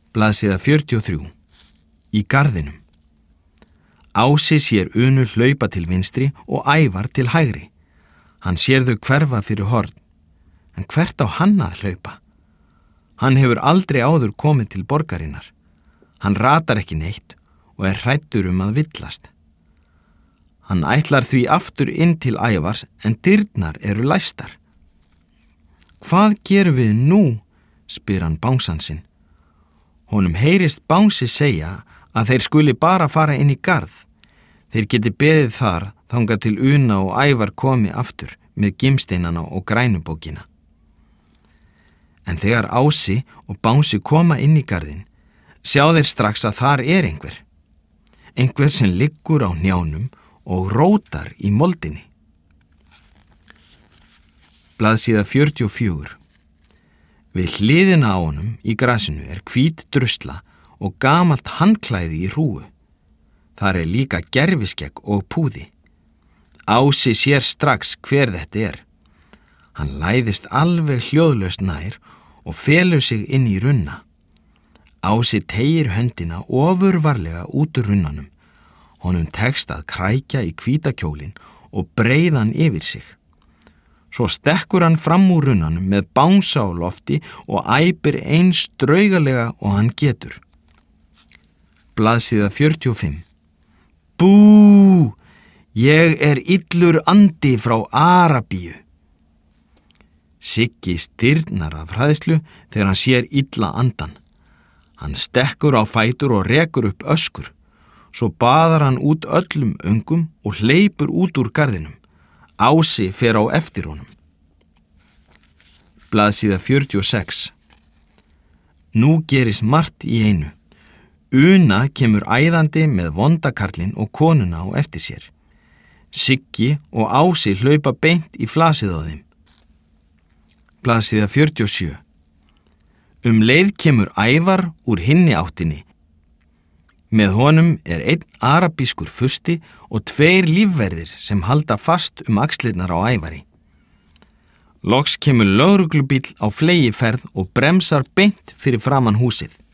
Blaðsíða 43. Í garðinum. Ási sér Unu hlaupa til vinstri og Ævar til hægri. Hann sér þau hverfa fyrir horn. En hvert á hann að hlaupa? Hann hefur aldrei áður komið til borgarinnar. Hann ratar ekki neitt og hræddur að villast. Hann ætlar því aftur inn til Ævars en dyrnar eru læstar. Hvað gerum við nú? Spyr hann bangsann sinn. Honum heyrist bangsi segja að þeir skuli bara fara inn í garð. Þeir geti beðið þar þangað til Una og Ævar komi aftur með gimsteinana og grænubókina. En þegar Ási og bangsi koma inn í garðin, sjá þeir strax að þar einhver. Einhver sem liggur á hnjánum og rótar í moldinni. Blaðsíða 44. Við hliðina á honum í grasinu hvít drusla og gamalt handklæði í hrúgu. Þar líka gerviskegg og púði. Ási sér strax hver þetta Hann læðist alveg hljóðlaust nær og felur sig inn í runna. Ási teygir höndina ofurvarlega út úr runnanum. Honum tekst að krækja í hvíta kjólinn og breiða hann yfir sig. Svo stekkur hann fram úr runnanum með bangsa á lofti og æpir eins draugalega og hann getur. Blaðsíða 45. Bú! Ég illur andi frá Arabíu. Siggi stirðnar af hræðslu þegar hann sér illa andan. Hann stekkur á fætur og rekur upp öskur. Svo baðar hann út öllum öngum og hleypur út úr garðinum. Ási fer á eftir honum. Blaðsíða 46. Nú gerist margt í einu. Una kemur æðandi með vondakarlinn og konuna á eftir sér. Siggi og Ási hlaupa beint í flasið á þeim. Blaðsíða 47. Leið kemur Ævar úr hinni áttinni. Með honum einn arabískur fursti og 2 lífverðir sem halda fast axlirnar á Ævari. Loks kemur lögreglubíll á fleygiferð og bremsar beint fyrir framan húsið.